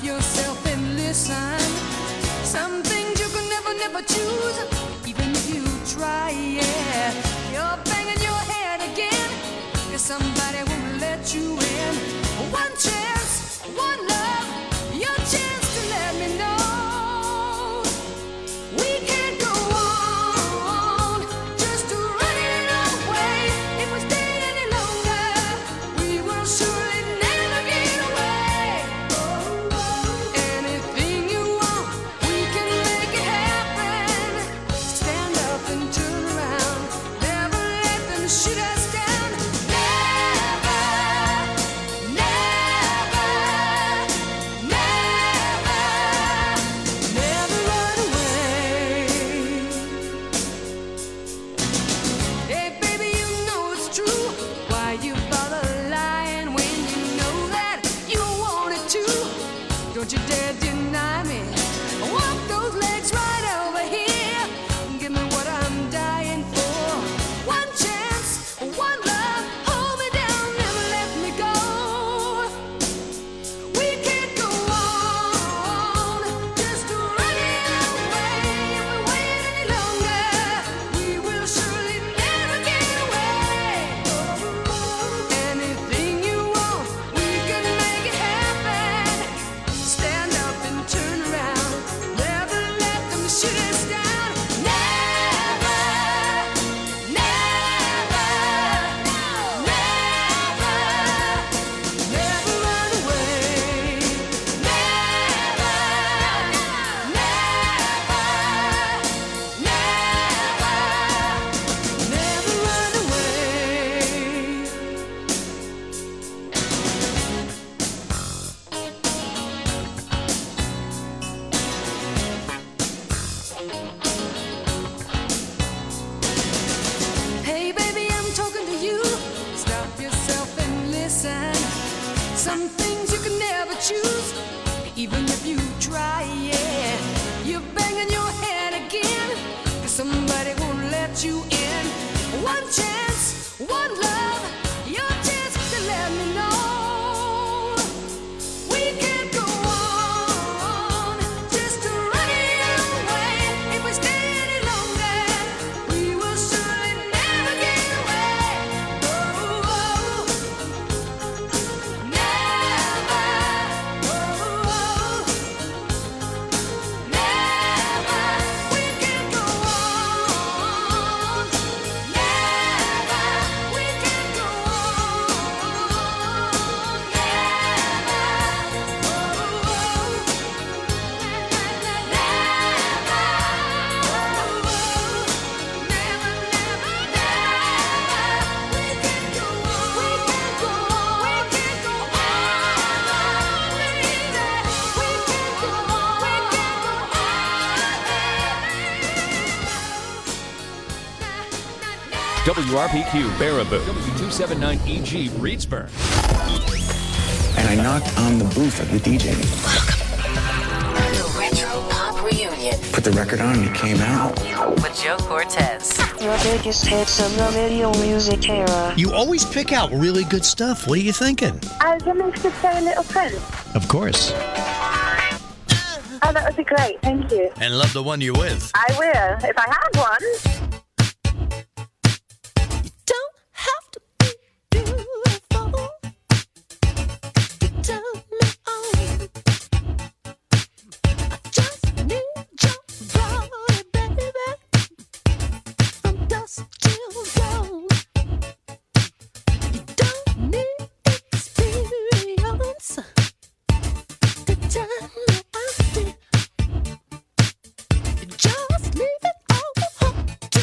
yourself and listen. Some things you can never choose, even if you try, yeah. You're banging your head again, 'cause somebody won't let you in. One chance, one love, your chance to let me know. We can't go on, just to run it away. If we stay any longer, we will surely never get away. Anything you want, we can make it happen. Stand up and turn around, never let them shoot us down. Never, never, never, never run away. Hey baby, you know it's true. Why you bother lying when you know that you wanted to? Don't you dare deny me. Walk those legs right over here. Give me what I'm dying for. One chance, one love. Hold me down, never let me go. We can't go on, just to run it away. If we wait any longer, we will surely never get away. Anything you want, we can make it happen. Stand up and turn around, never let them shoot us down. Never, never, never, never run away. Never, never, never run away. Hey baby, I'm talking to you. Stop yourself and listen. Some things you can never choose, even if you try, yeah. You're banging your head again, 'cause somebody won't let you in. One chance, one love, your chance to let me know. We can't go on, just to run it away. If we stay any longer, we will surely never get away. Oh, never, never. We can't go on, never. We can't go WRPQ Baraboo, W279EG Reedsburg. And I knocked on the booth of the DJ. The Retro Pop Reunion Put the record on and it came out. with Joe Cortez. The biggest hits of the video music era. You always pick out really good stuff. What are you thinking? I was wondering if you could play a little Prince. Of course. Oh, that would be great. Thank you. And love the one you're with. I will, if I had one. Don't have to be beautiful to turn me on. I just need your body, baby, from dusk till dawn. You don't need experience to turn me on. You just leave it all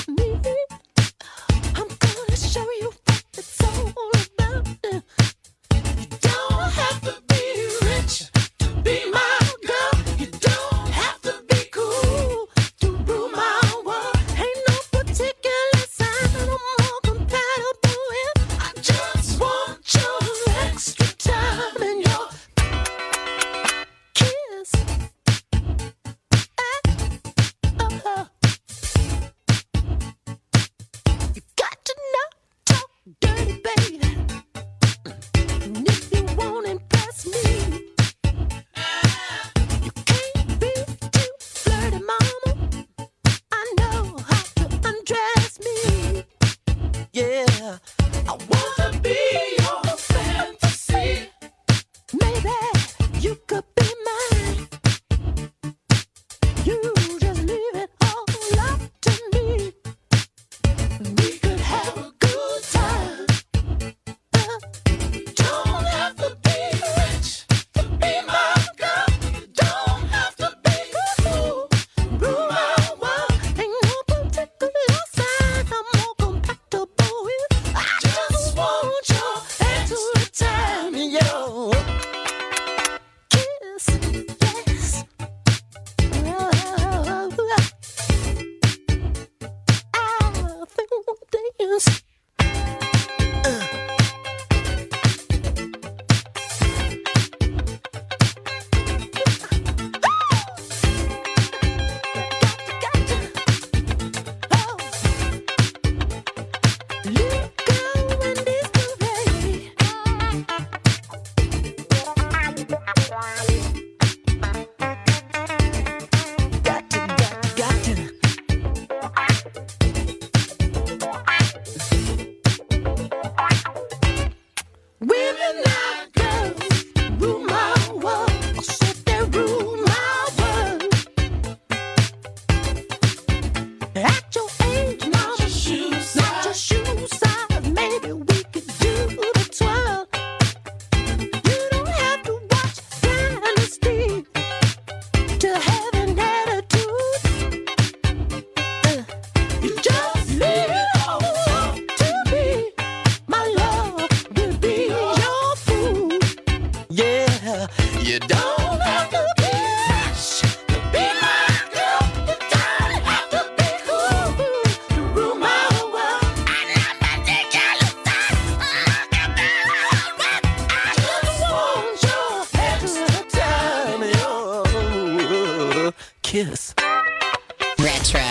Kiss. Retro.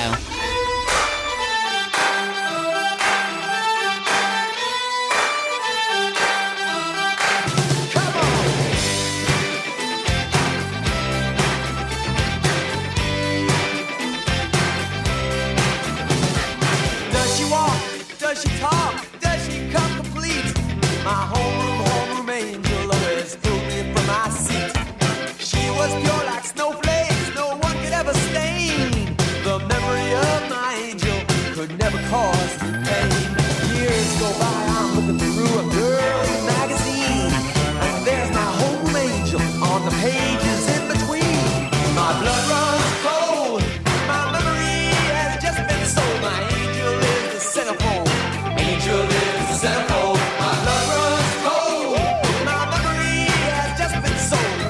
Does she walk? Does she talk? Does she come complete? My homeroom angel always pulled me from my seat. She was pure like snowflakes, no one could ever stain. The memory of my angel could never cause me pain. Years go by, I'm looking through a girl's magazine, and there's my homeroom angel on the pages in between. My blood runs cold, my memory has just been sold. My angel is the centerfold, angel is the centerfold. My blood runs cold, my memory has just been sold.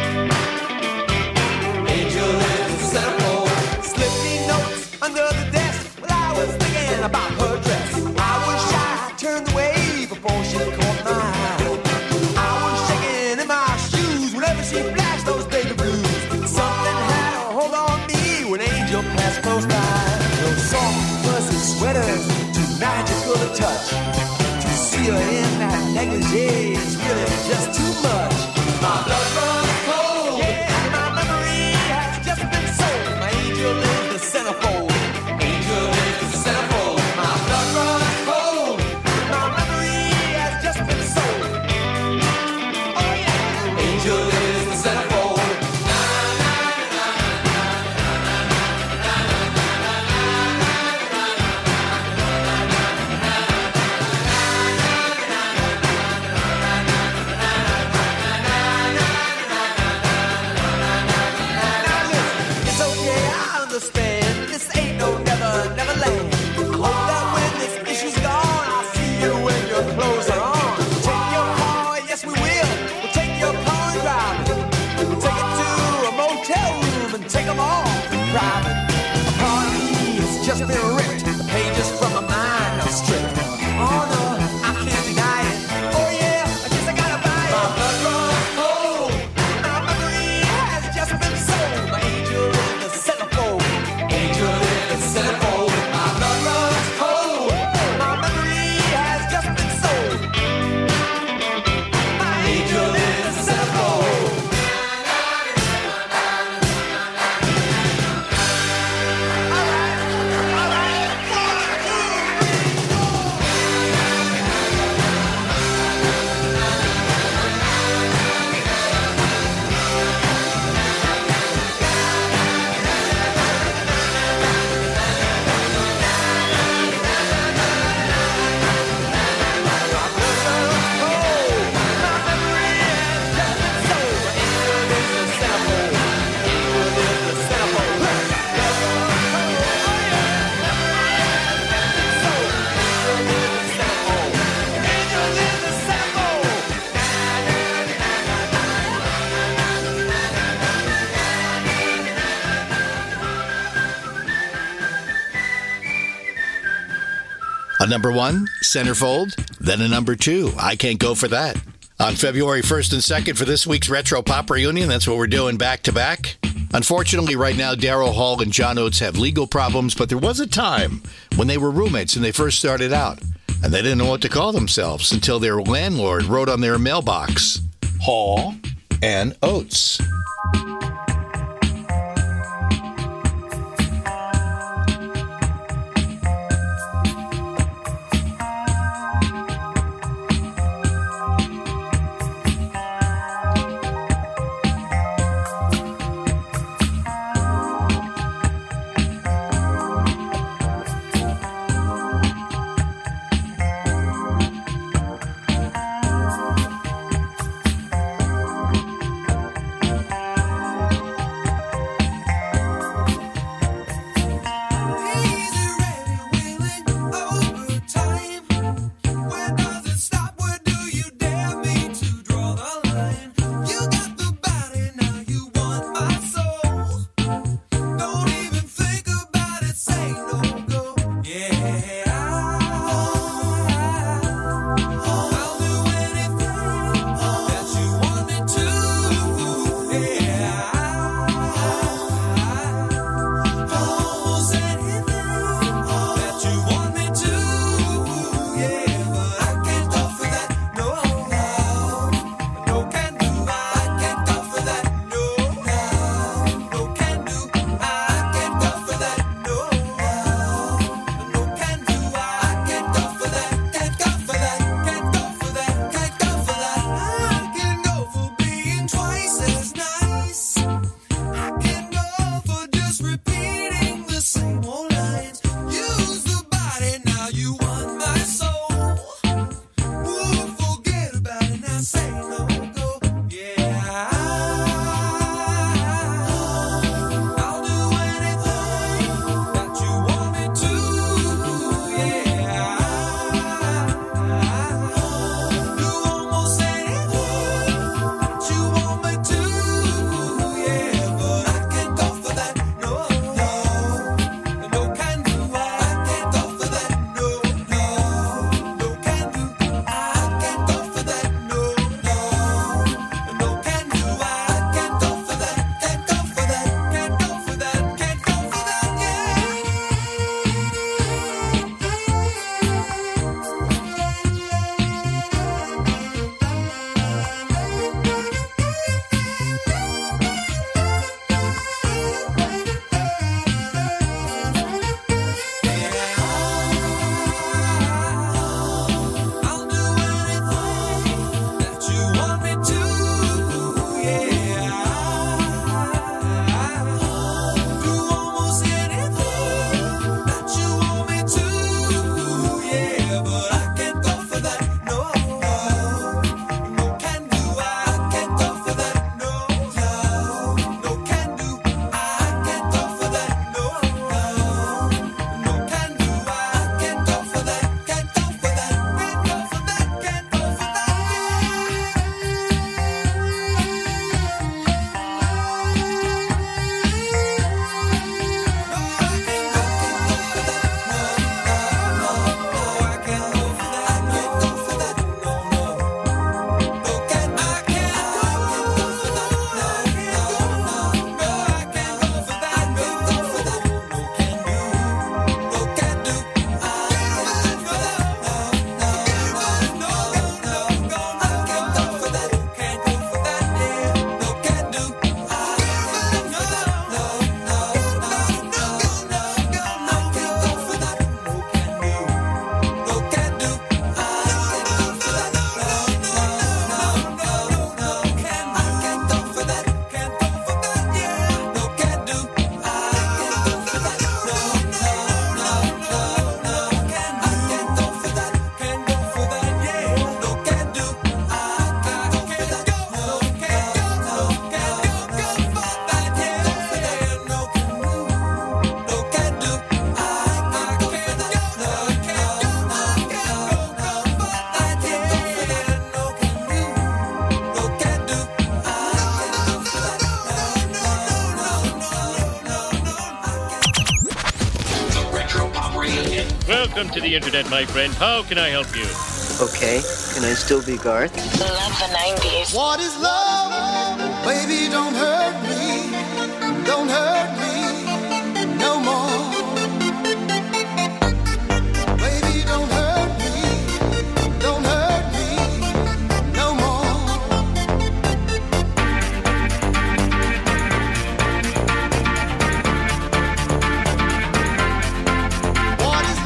Angel is the centerfold. Slipped me notes under the desk while I was thinking about her dress. I was shy, turned away before she caught my eye. I was shaking in my shoes whenever she flashed those baby blues. Something had a hold on me when Angel passed close by. Those soft, fuzzy sweaters, too magical to touch. To see her in that negligee is really just too much. My blood runs cold, yeah, my memory has just been sold. My angel is the centerfold, angel is the centerfold. My blood runs cold, my memory has just been sold. Oh yeah, angel is the centerfold. It's okay, I understand. This ain't no never, never land. I hope that when this issue's gone, I'll see you when your clothes are on. Take your car, yes we will. We'll take your car and drive it. We'll take it to a motel room and take them off in private. A part of me has just been ripped. The pages from my mind are stripped. Oh no, I can't deny it. Oh yeah, I guess I gotta buy it. My blood runs cold. My memory has just been sold. My angel is the centerfold. Angel is the centerfold. My blood runs cold. My memory has just been sold. My angel is the centerfold. A number 1, Centerfold, then a number 2, I Can't Go For That. On February 1st and 2nd for this week's Retro Pop Reunion, that's what we're doing back-to-back. Unfortunately, right now, Daryl Hall and John Oates have legal problems, but there was a time when they were roommates and they first started out, and they didn't know what to call themselves until their landlord wrote on their mailbox, Hall and Oates. Welcome to the internet, my friend. How can I help you? Okay, can I still be Garth? Love the 90s. What is love? Baby, don't hurt me. Don't hurt me no more. Baby, don't hurt me. Don't hurt me no more. What is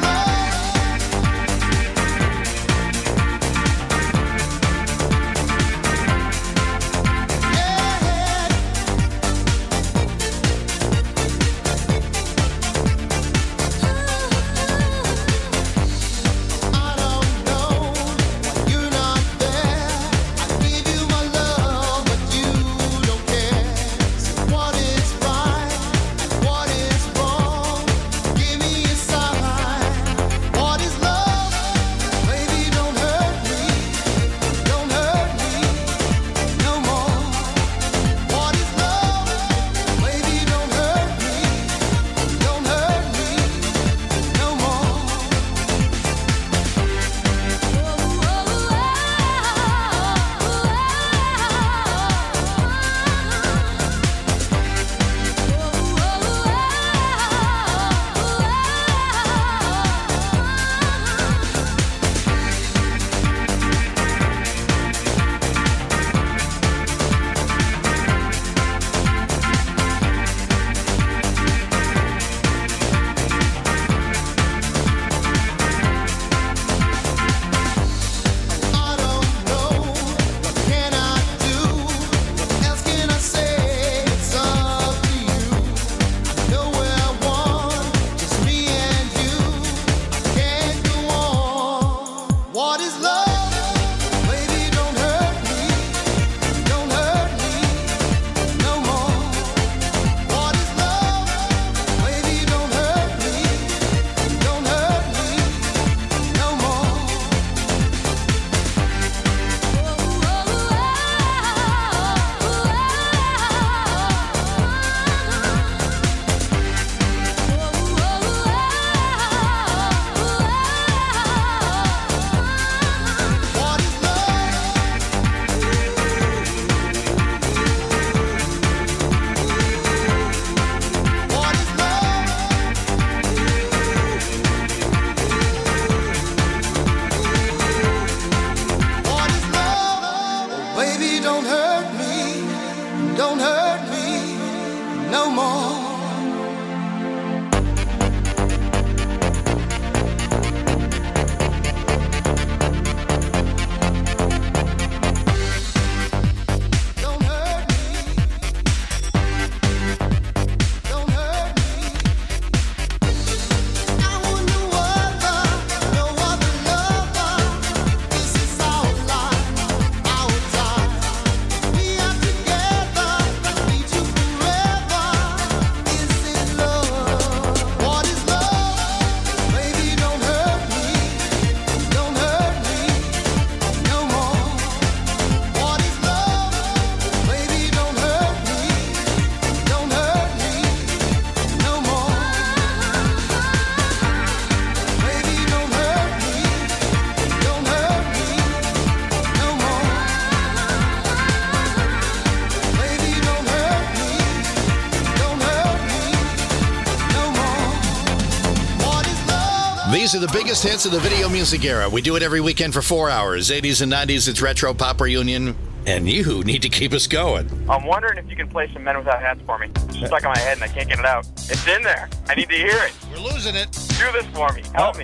These are the biggest hits of the video music era. We do it every weekend for 4 hours. 80s and 90s, it's Retro Pop Reunion. And you need to keep us going. I'm wondering if you can play some Men Without Hats for me. It's stuck in my head and I can't get it out. It's in there. I need to hear it. We're losing it. Do this for me. Help me.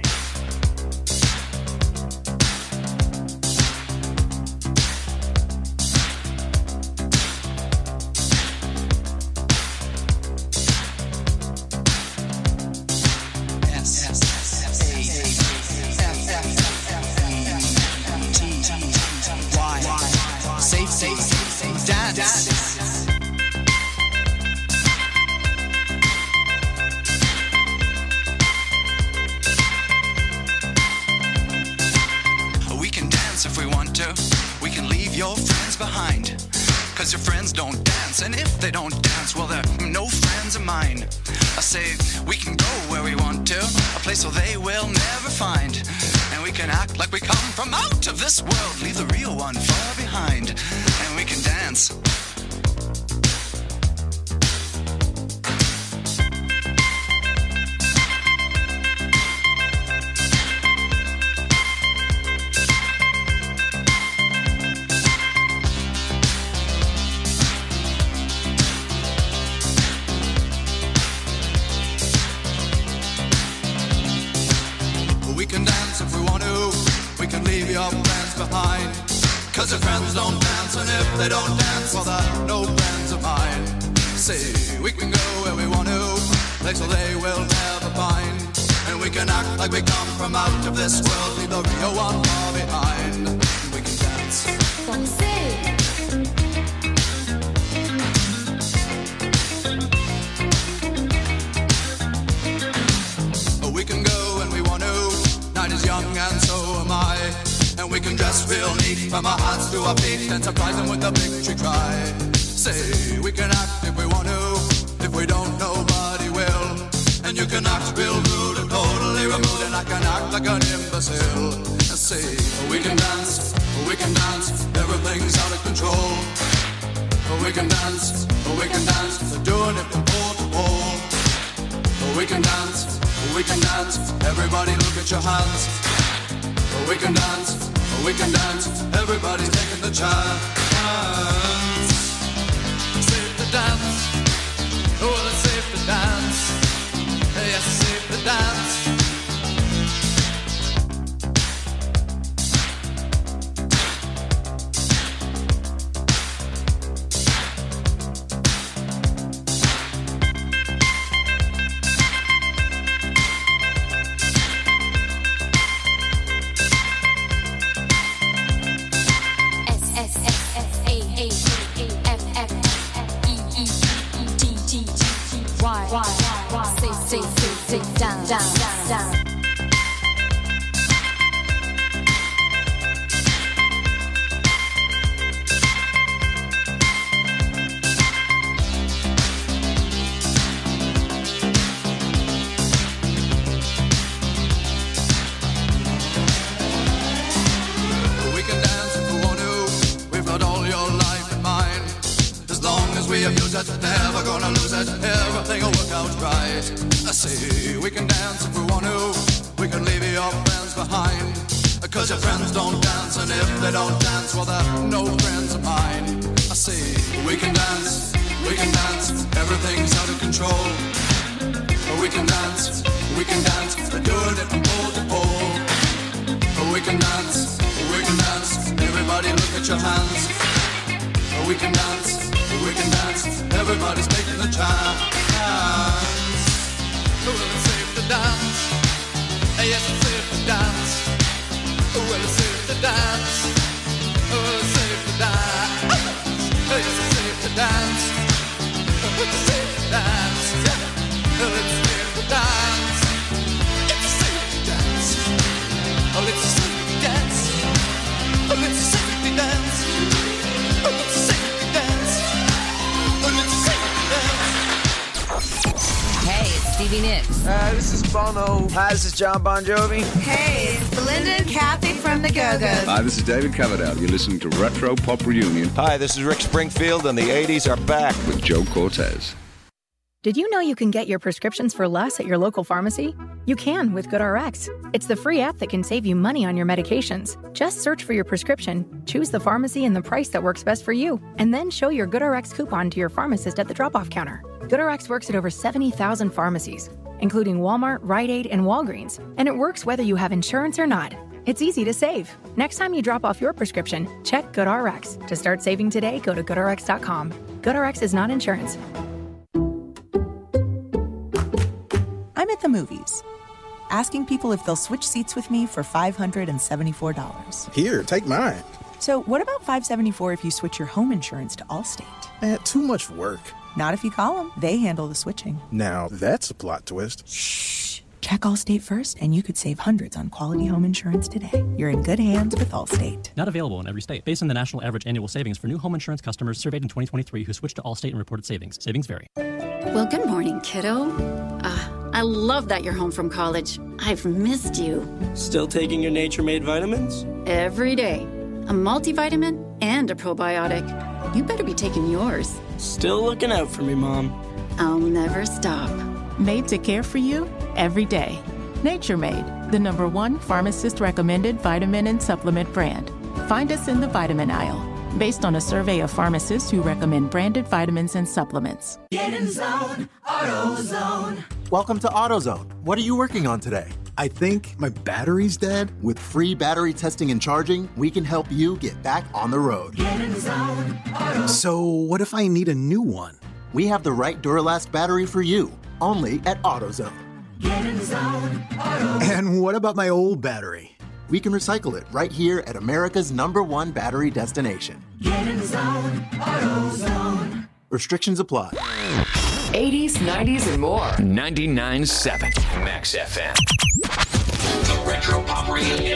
Your friends don't dance, and if they don't dance, well, they're no friends friends of mine. I say we can go where we want to, a place where they will never find. And we can act like we come from out of this world, leave the real one far behind. And we can dance. Your friends behind, 'cause your friends don't dance, and if they don't dance, well, they're no friends of mine. See, we can go where we want to, place where they will never find, and we can act like we come from out of this world, leave the real one far behind. We can dance. We can go when we want to. Night is young and so am I. And we can dress real neat from our hearts to our feet and surprise them with a victory cry. Say, we can act if we want to. If we don't, nobody will. And you can act real rude and totally removed, and I can act like an imbecile. And say, we can dance, everything's out of control. We can dance, they're doing it from pole to pole. We can dance, everybody look at your hands. We can dance, everybody's taking the chance. Safe to dance, oh, it's safe to dance. Yes, it's safe to dance. Down. Never gonna lose it, everything will work out right. I say, we can dance if we want to, we can leave your friends behind. 'Cause your friends don't dance, and if they don't dance, well, they're no friends of mine. I say, we can dance, everything's out of control. We can dance, they're doing it from pole to pole. We can dance, everybody look at your hands. We can dance, everybody's taking the chance. Well, it's safe to dance. Yes, it's safe to dance. Well, it's safe to dance. Oh, it's safe to dance. Yes, it's safe to dance. It's safe to dance. Well, it's safe to dance. It's safe to dance. Oh, it's safe to dance. Oh, it's safe to dance. Oh, it's safe. Hey, it's Stevie Nicks. This is Bono. Hi, this is John Bon Jovi. Hey, it's Belinda and Kathy from the Go-Go's. Hi, this is David Coverdale. You're listening to Retro Pop Reunion. Hi, this is Rick Springfield, and the 80s are back. With Joe Cortez. Did you know you can get your prescriptions for less at your local pharmacy? You can with GoodRx. It's the free app that can save you money on your medications. Just search for your prescription, choose the pharmacy and the price that works best for you, and then show your GoodRx coupon to your pharmacist at the drop-off counter. GoodRx works at over 70,000 pharmacies, including Walmart, Rite Aid, and Walgreens, and it works whether you have insurance or not. It's easy to save. Next time you drop off your prescription, check GoodRx. To start saving today, go to GoodRx.com. GoodRx is not insurance. I'm at the movies, asking people if they'll switch seats with me for $574. Here, take mine. So what about $574 if you switch your home insurance to Allstate? Too much work. Not if you call them. They handle the switching. Now, that's a plot twist. Shh. Check Allstate first, and you could save hundreds on quality home insurance today. You're in good hands with Allstate. Not available in every state. Based on the national average annual savings for new home insurance customers surveyed in 2023 who switched to Allstate and reported savings. Savings vary. Well, good morning, kiddo. I love that you're home from college. I've missed you. Still taking your Nature Made vitamins? Every day. A multivitamin and a probiotic. You better be taking yours. Still looking out for me, Mom. I'll never stop. Made to care for you every day. Nature Made, the #1 pharmacist-recommended vitamin and supplement brand. Find us in the vitamin aisle, based on a survey of pharmacists who recommend branded vitamins and supplements. Get in zone, AutoZone. Welcome to AutoZone. What are you working on today? I think my battery's dead. With free battery testing and charging, we can help you get back on the road. Get in zone, AutoZone. So what if I need a new one? We have the right Duralast battery for you, only at AutoZone. Get in zone, AutoZone. And what about my old battery? We can recycle it right here at America's #1 battery destination. Get in zone, AutoZone. Restrictions apply. 80s, 90s, and more. 99.7 Max FM. The Retro Pop Reunion.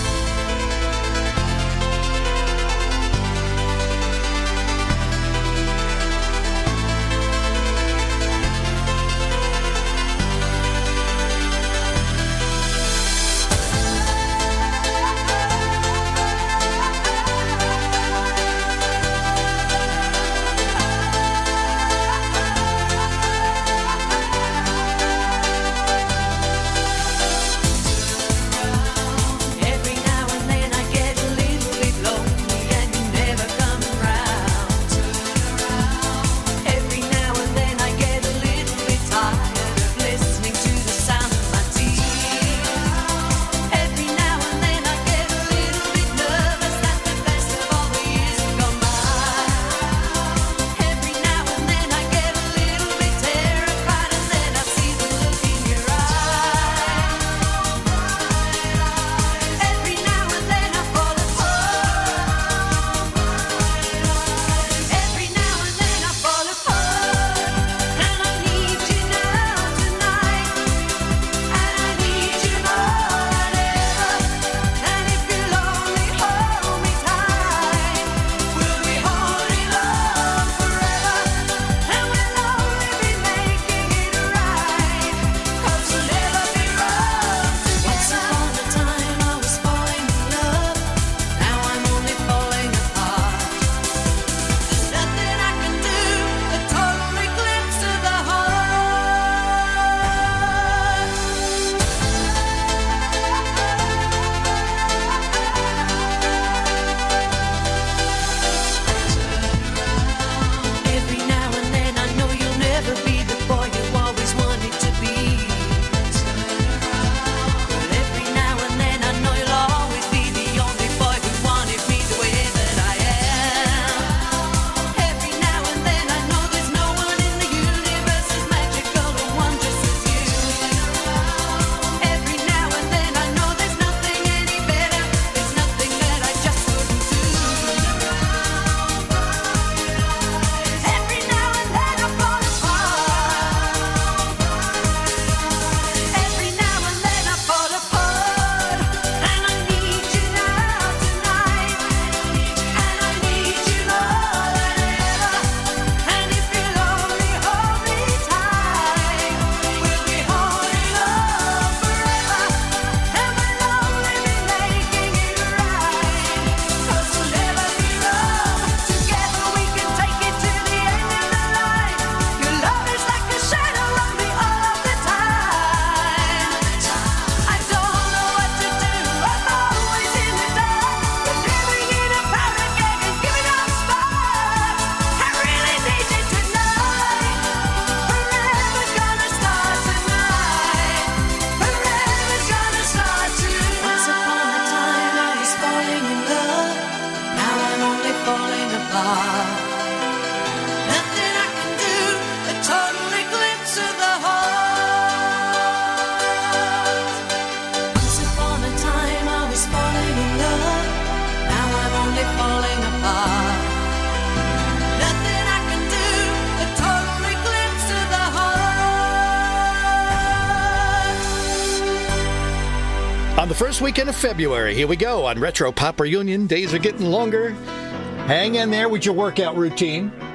On the first weekend of February, here we go on Retro Pop Reunion. Days are getting longer. Hang in there with your workout routine.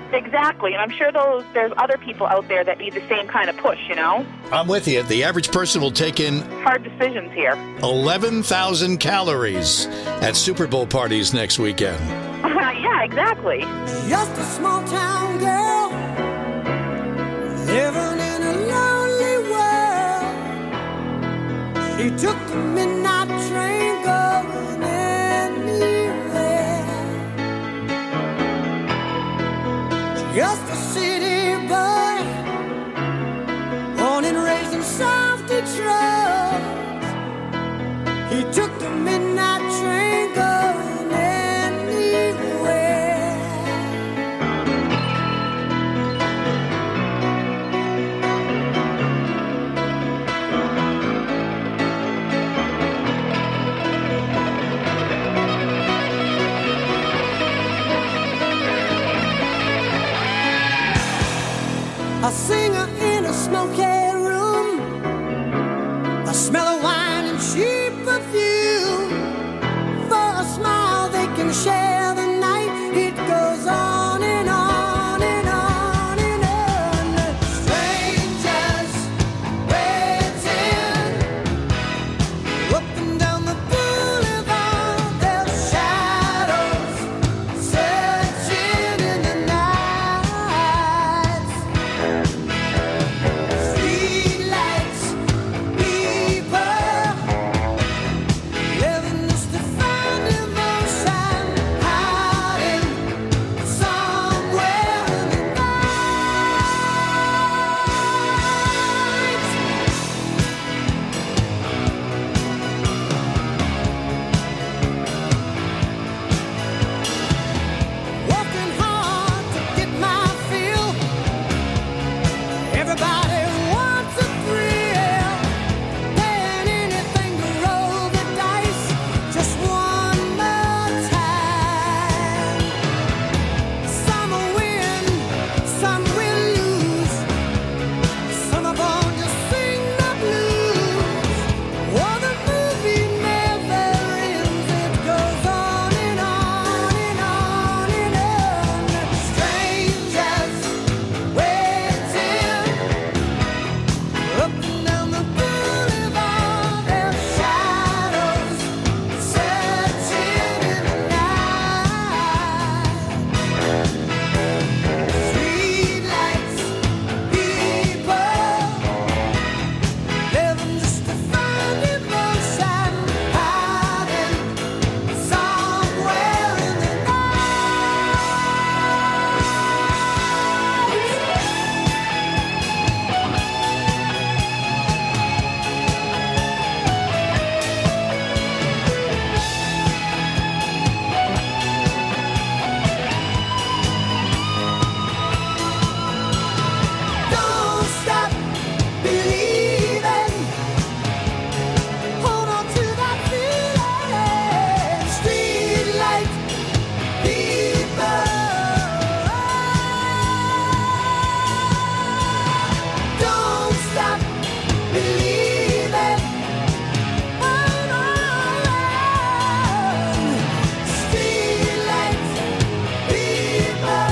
Exactly, and I'm sure there's other people out there that need the same kind of push, you know? I'm with you. The average person will take in hard decisions here. 11,000 calories at Super Bowl parties next weekend. Yeah, exactly. Just a small town girl living in a lonely world. She took the midnight train going anywhere. Just a city boy, born and raised in South Detroit. He took the midnight train going anywhere. A singer in a smoky room, a smell of wine and cheap perfume. For a smile they can share the night. It goes on and on and on and on. Strangers waiting up and down the boulevard. Their shadows searching in the night. Streetlights, people living just to find emotion, hiding somewhere in the night. Working hard to get my fill. Everybody wants a thrill, paying anything to roll the dice just one more time. Some will win, some will lose. Some are born to sing the blues. Oh, the movie never ends. It goes on and on and on and on. Strangers waiting up and down the boulevard. Their shadows searching in the night. Streetlights, people living just to find emotion, hiding somewhere in the Don't stop believing. Hold on to that feeling. Streetlight people. Don't stop believing. Hold on. Streetlight people.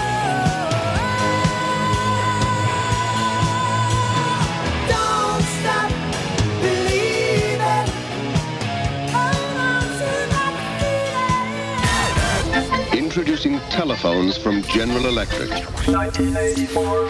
Don't stop believing. Hold on to that feeling. Introducing telephones from General Electric. 1984.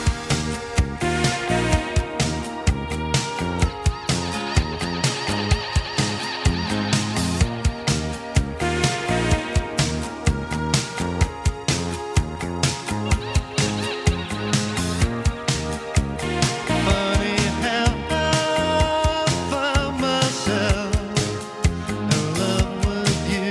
Funny how I found myself in love with you.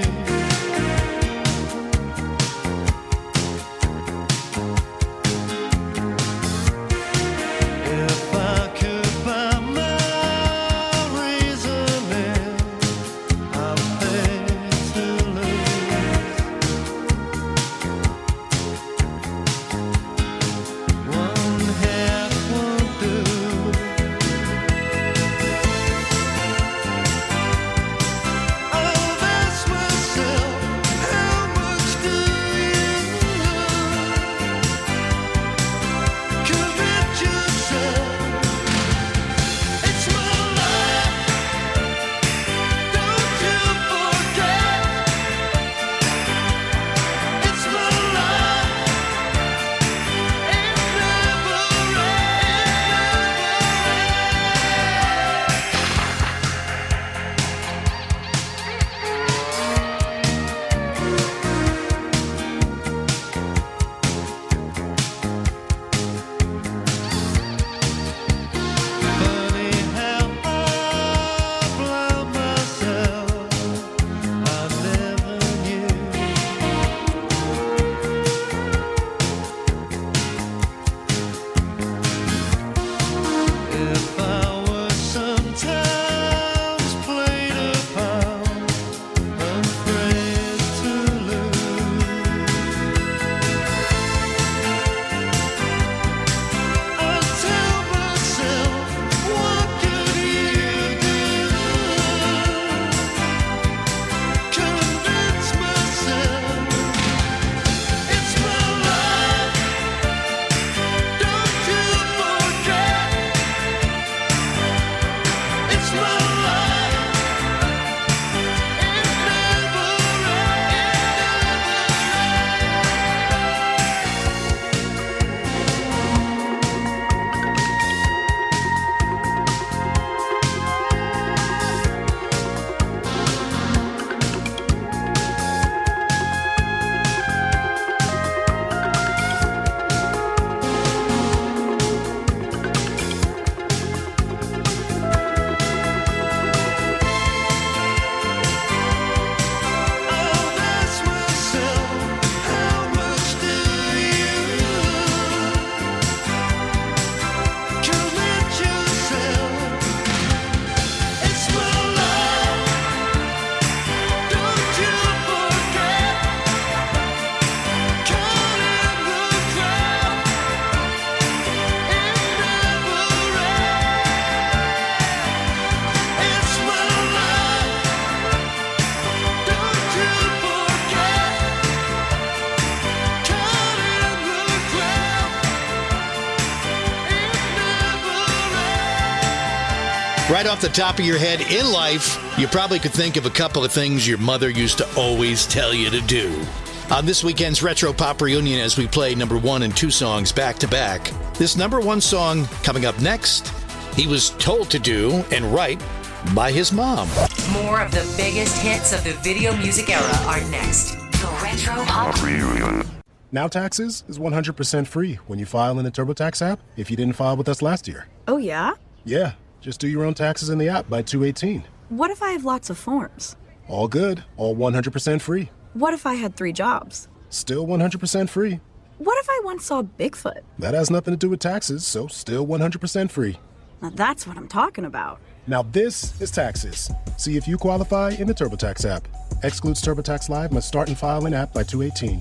Right off the top of your head, in life, you probably could think of a couple of things your mother used to always tell you to do. On this weekend's Retro Pop Reunion, as we play number 1 and 2 songs back to back, this number 1 song coming up next, he was told to do and write by his mom. More of the biggest hits of the video music era are next. The Retro Pop Reunion. Now Taxes is 100% free when you file in the TurboTax app if you didn't file with us last year. Oh, yeah? Yeah, just do your own taxes in the app by 2/18. What if I have lots of forms? All good, all 100% free. What if I had 3 jobs? Still 100% free. What if I once saw Bigfoot? That has nothing to do with taxes, so still 100% free. Now that's what I'm talking about. Now this is taxes. See if you qualify in the TurboTax app. Excludes TurboTax Live, must start and file in app by 2/18.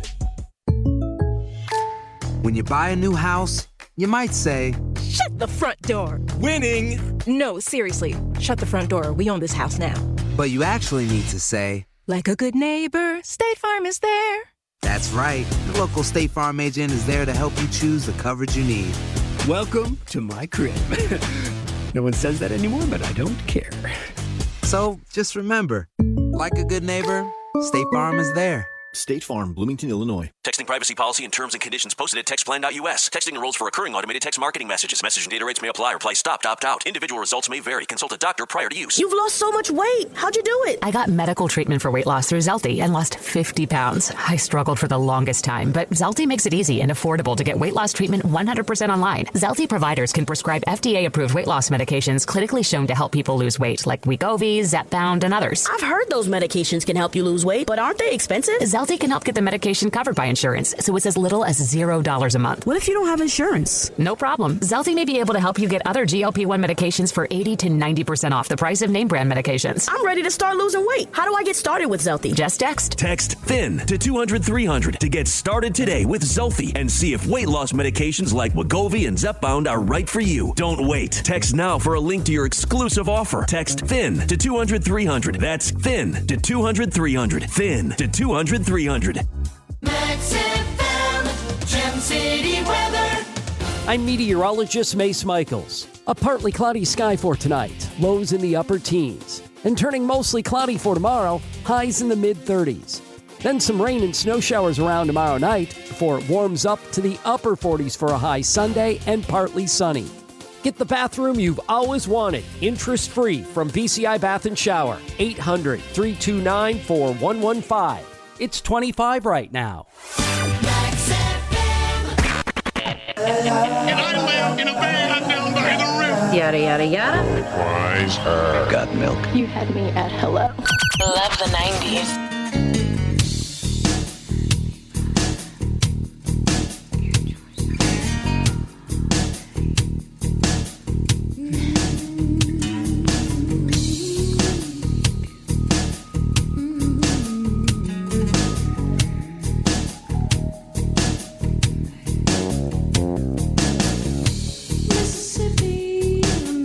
When you buy a new house, you might say, "Shut the front door." Winning! No, seriously. Shut the front door. We own this house now. But you actually need to say, "Like a good neighbor, State Farm is there." That's right. The local State Farm agent is there to help you choose the coverage you need. Welcome to my crib. No one says that anymore, but I don't care. So just remember, like a good neighbor, State Farm is there. State Farm, Bloomington, Illinois. Texting privacy policy and terms and conditions posted at textplan.us. Texting enrolls for recurring automated text marketing messages. Message and data rates may apply. Reply stopped, opt out. Individual results may vary. Consult a doctor prior to use. You've lost so much weight. How'd you do it? I got medical treatment for weight loss through Zelty and lost 50 pounds. I struggled for the longest time, but Zelty makes it easy and affordable to get weight loss treatment 100% online. Zelty providers can prescribe FDA-approved weight loss medications clinically shown to help people lose weight, like Wegovy, Zepbound, and others. I've heard those medications can help you lose weight, but aren't they expensive? Zelty can help get the medication covered by insurance, so it's as little as $0 a month. What if you don't have insurance? No problem. Zelty may be able to help you get other GLP-1 medications for 80 to 90% off the price of name brand medications. I'm ready to start losing weight. How do I get started with Zelty? Just text. Text THIN to 200-300 to get started today with Zelty and see if weight loss medications like Wegovy and Zepbound are right for you. Don't wait. Text now for a link to your exclusive offer. Text THIN to 200-300. That's THIN to 200-300. THIN to 200-300. Max FM, Gem City weather. I'm meteorologist Mace Michaels. A partly cloudy sky for tonight, lows in the upper teens. And turning mostly cloudy for tomorrow, highs in the mid-30s. Then some rain and snow showers around tomorrow night before it warms up to the upper 40s for a high Sunday and partly sunny. Get the bathroom you've always wanted, interest-free from BCI Bath & Shower. 800-329-4115. It's 25 right now. Max FM. And I live in a van down by the river. Yada, yada, yada. Surprise. Got milk. You had me at hello. Love the 90s.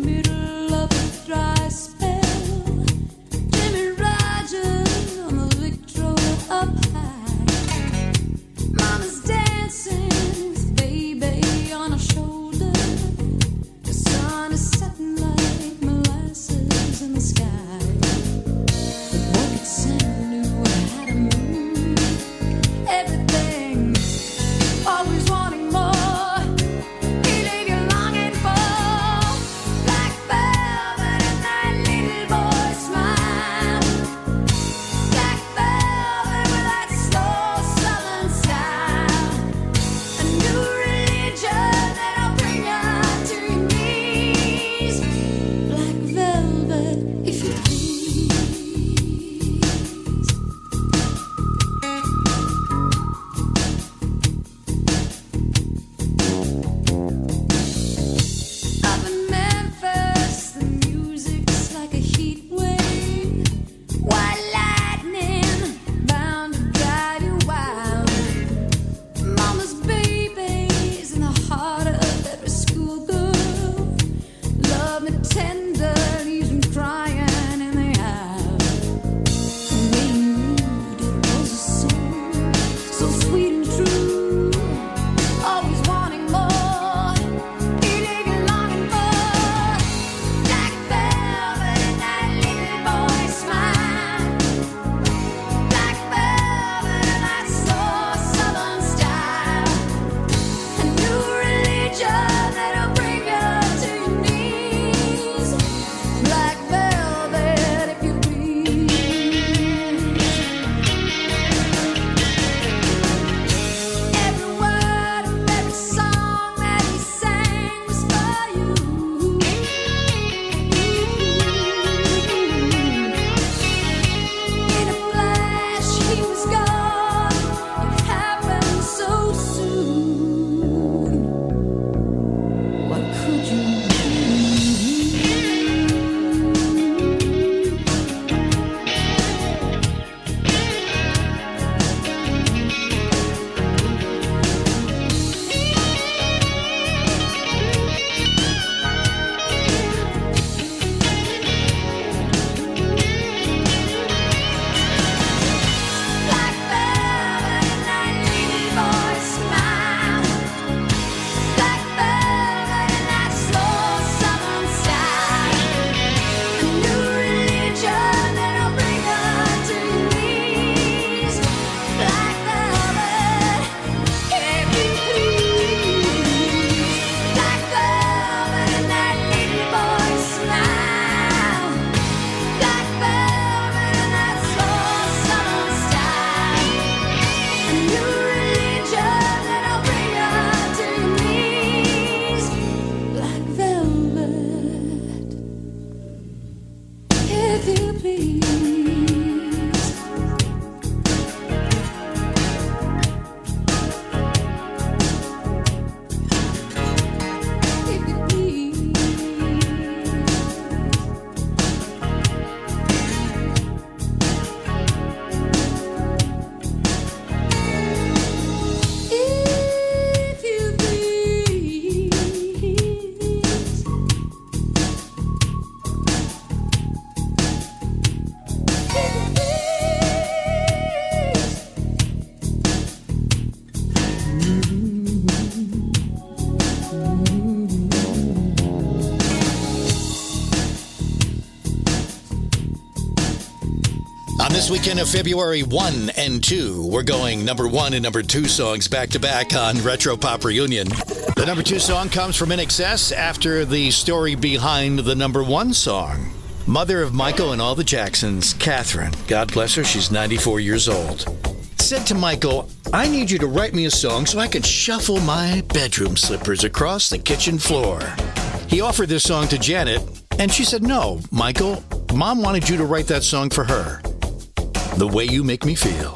Middle of a dry spell, Jimmy Rogers on the On this weekend of February 1 and 2, we're going number 1 and number 2 songs back-to-back on Retro Pop Reunion. The number 2 song comes from INXS after the story behind the number 1 song. Mother of Michael and all the Jacksons, Catherine, God bless her, she's 94 years old, said to Michael, I need you to write me a song so I can shuffle my bedroom slippers across the kitchen floor. He offered this song to Janet, and she said, no, Michael, Mom wanted you to write that song for her. The Way You Make Me Feel.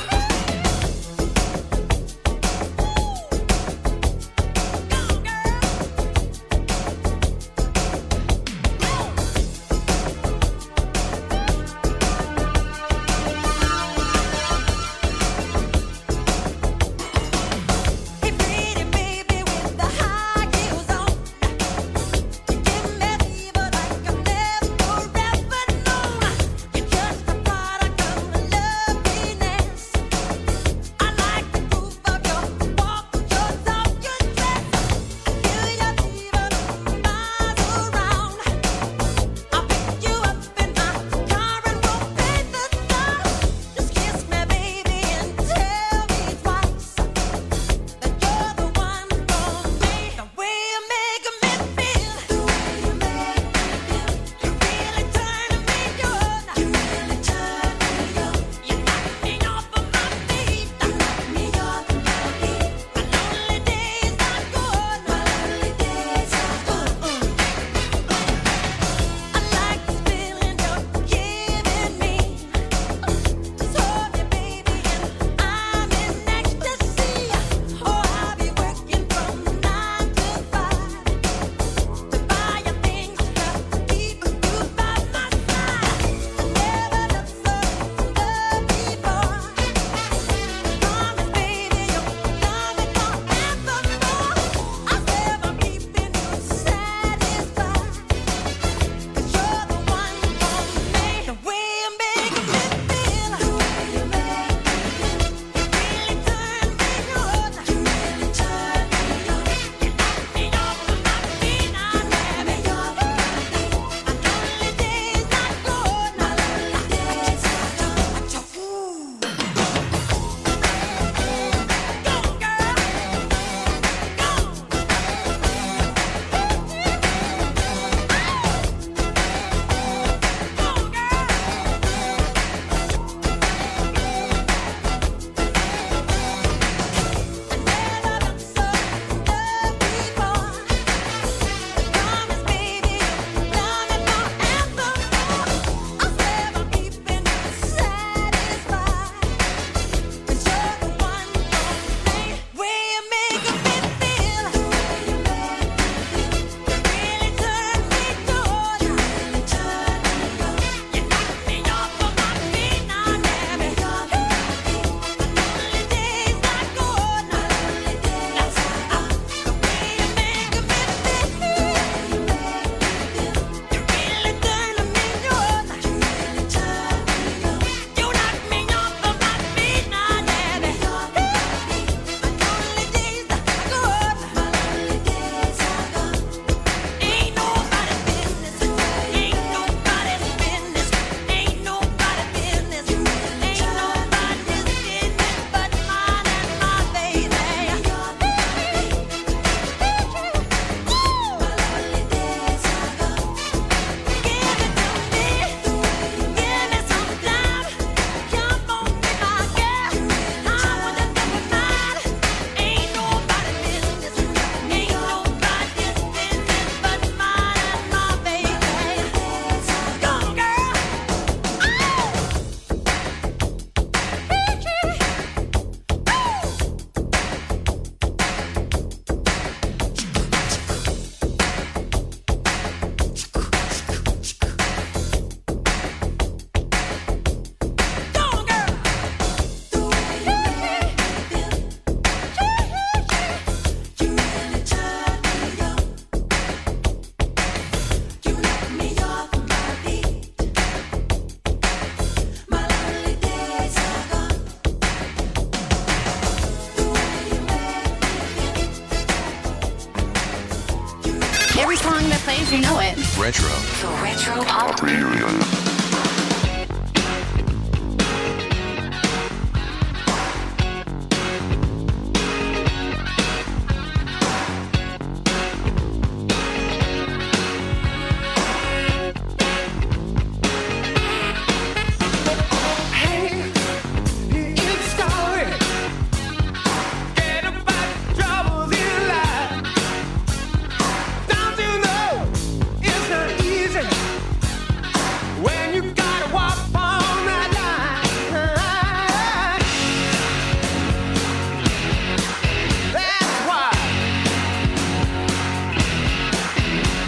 Every song that plays, you know it. Retro. The Retro Pop Reunion.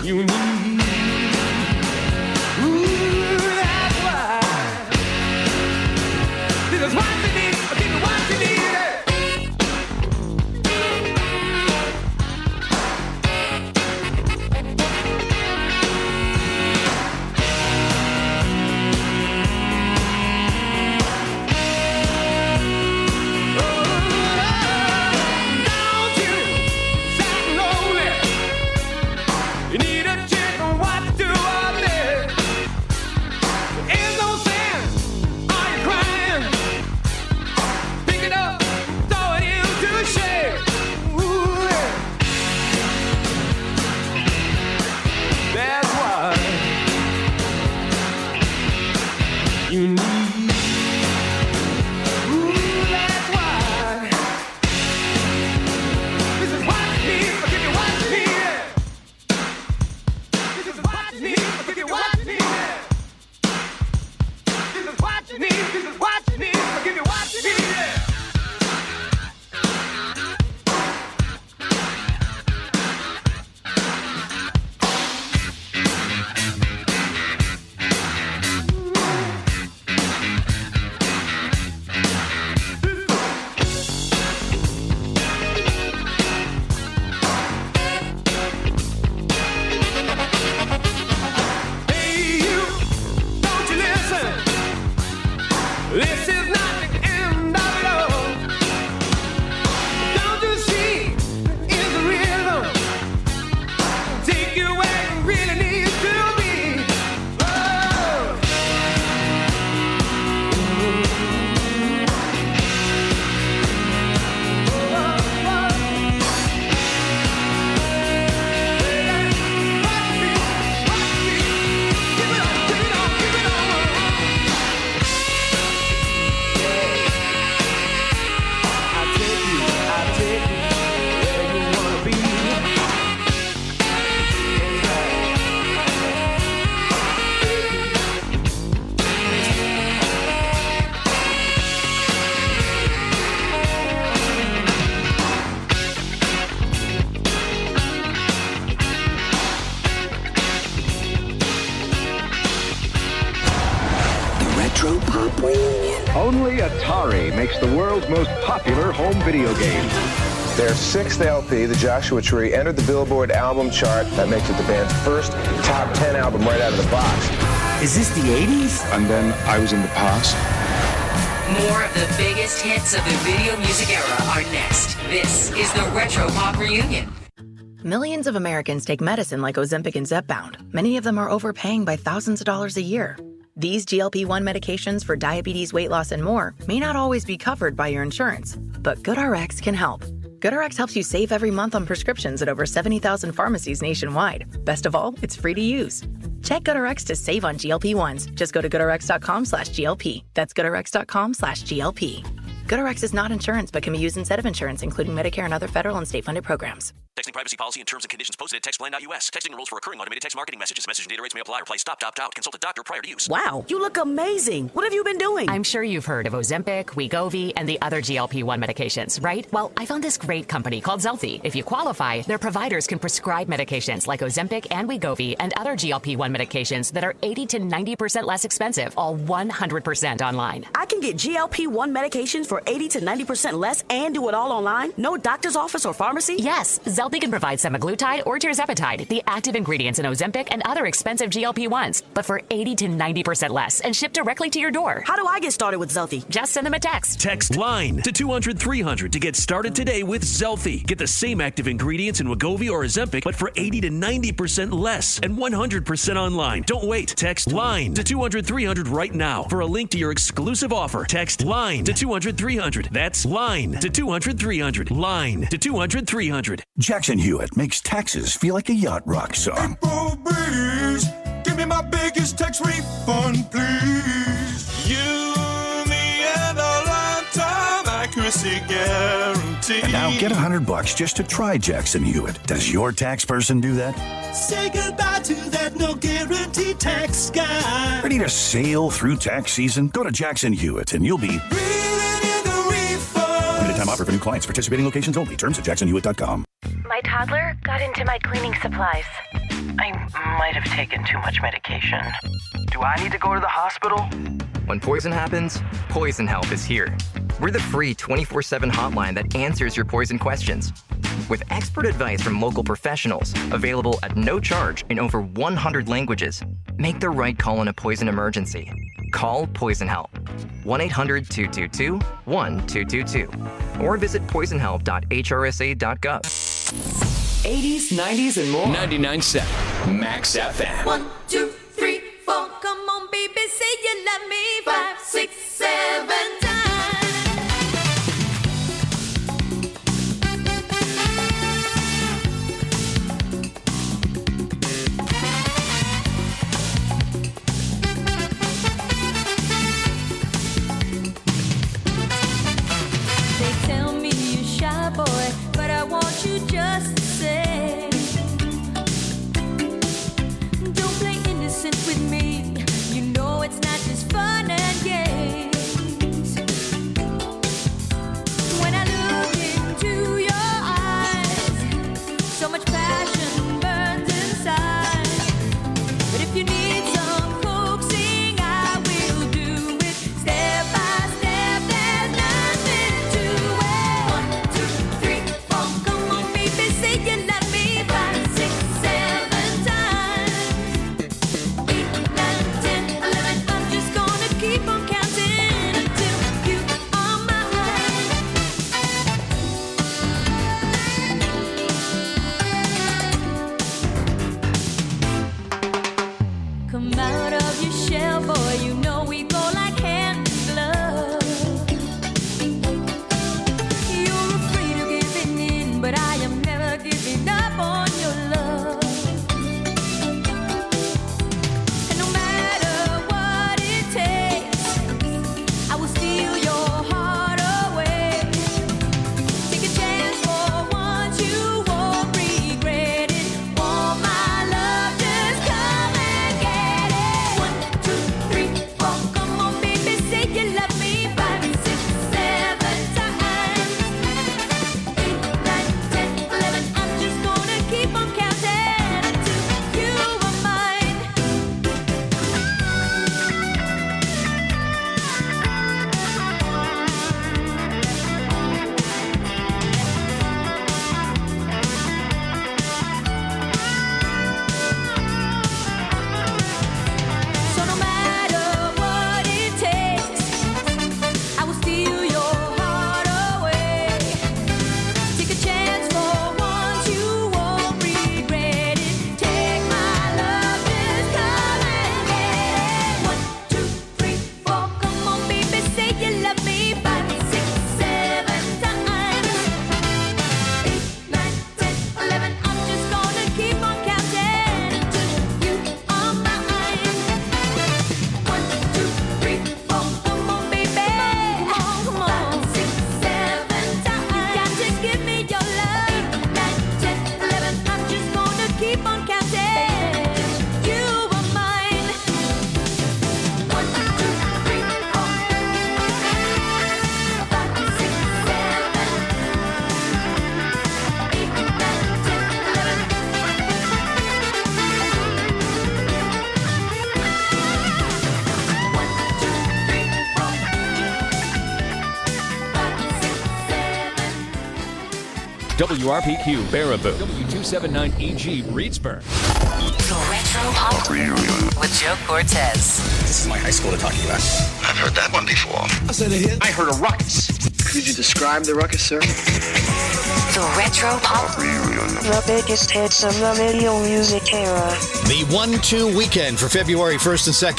you need. Ooh, that's why. This is what you need. I'll give you what you need. You need. Ooh, that's why. This is what you need. I'll give you what you need. This is what you need. I'll give you what you need. This is what you need. This is what you need. I'll give you what you need. This is not the end of it all. Don't you see? It's the rhythm. Take you where you really need to be. Oh. Retro Pop Reunion. Only Atari makes the world's most popular home video game. Their sixth LP, The Joshua Tree, entered the Billboard album chart. That makes it the band's first top 10 album right out of the box. Is this the 80s? And then I was in the past. More of the biggest hits of the video music era are next. This is the Retro Pop Reunion. Millions of Americans take medicine like Ozempic and Zepbound. Many of them are overpaying by thousands of dollars a year. These GLP-1 medications for diabetes, weight loss, and more may not always be covered by your insurance, but GoodRx can help. GoodRx helps you save every month on prescriptions at over 70,000 pharmacies nationwide. Best of all, it's free to use. Check GoodRx to save on GLP-1s. Just go to GoodRx.com/GLP. That's GoodRx.com/GLP. GoodRx is not insurance, but can be used instead of insurance, including Medicare and other federal and state-funded programs. Texting privacy policy and terms and conditions posted at textplan.us. Texting enrolls for recurring automated text marketing messages. Message and data rates may apply. Reply stop, opt out. Consult a doctor prior to use. Wow, you look amazing. What have you been doing? I'm sure you've heard of Ozempic, Wegovy, and the other GLP-1 medications, right? Well, I found this great company called Zelty. If you qualify, their providers can prescribe medications like Ozempic and Wegovy and other GLP-1 medications that are 80 to 90% less expensive, all 100% online. I can get GLP-1 medications for 80 to 90% less and do it all online? No doctor's office or pharmacy? Yes, Zelty can provide semaglutide or tirzepatide, the active ingredients in Ozempic and other expensive GLP-1s, but for 80 to 90% less and shipped directly to your door. How do I get started with Zelty? Just send them a text. Text LINE to 200-300 to get started today with Zelty. Get the same active ingredients in Wegovy or Ozempic, but for 80 to 90% less and 100% online. Don't wait. Text LINE to 200-300 right now for a link to your exclusive offer. Text LINE to 200-300. That's LINE to 200-300. LINE to 200-300. Jackson Hewitt makes taxes feel like a yacht rock song. April breeze, give me my biggest tax refund, please. You, me, and a lifetime accuracy guarantee. And now get $100 just to try Jackson Hewitt. Does your tax person do that? Say goodbye to that no guarantee tax guy. Ready to sail through tax season? Go to Jackson Hewitt and you'll be... Limited time offer for new clients. Participating locations only. Terms at jacksonhewitt.com. My toddler got into my cleaning supplies. I might have taken too much medication. Do I need to go to the hospital? When poison happens, Poison Help is here. We're the free 24/7 hotline that answers your poison questions. With expert advice from local professionals, available at no charge in over 100 languages, make the right call in a poison emergency. Call Poison Help. 1-800-222-1222. Or visit poisonhelp.hrsa.gov. 80s, 90s, and more. 99.7 Max FM. 1, 2, 3, 4. Come on, baby, say you love me. 5, 6, 7 times. They tell me you're shy, boy, but I want you just to say, don't play innocent with me. You know it's not just fun and games. When I look into your eyes, so much passion burns inside. But if you need some coaxing, I will do it step by step. There's nothing to it. 1, 2, 3, 4. Come on, baby, say you love me. 5, 6, 7 times. 8, 9, 10, 11. I'm just gonna keep on counting until you are mine. Come out of your shell, boy. You know we go like hand in glove. You're afraid of giving in, but I am never giving up on your love. And no matter what it takes, I will steal your heart away. Take a chance for once, you won't regret it. Want my love, just come and get it. 1, 2, 3, 4. Come on, baby, say you love me. 5, 6, 7 times. 8, 9, 10, 11. I'm just gonna keep on counting until you are mine. So no matter what it takes, I will steal your heart away. Take a chance for once, you won't regret it. Take my love, just come and get it. 1, 2, 3, 4. Come on, baby, say you love me. 5, 6, 7 times. 8, 9, 10, 11. I'm just gonna keep on counting until you are mine. 1, 2, 3, 4. Come on, baby. Come on. 5, 6, 7 times. You got to give me your love. 8, 9, 10, 11. I'm just gonna keep on counting. You are mine. 1, 2, 3, 4. 5, 6, 7. 8, 9, 10, 11. WRPQ Baraboo. W279EG Reedsburg. The Retro Pop with Joe Cortez. This is my high school they're talking about. I've heard that one before. Was that a hit? I heard a ruckus. Could you describe the ruckus, sir? The Retro Pop. The biggest hits of the video music era. The 1-2 weekend for February 1st and 2nd.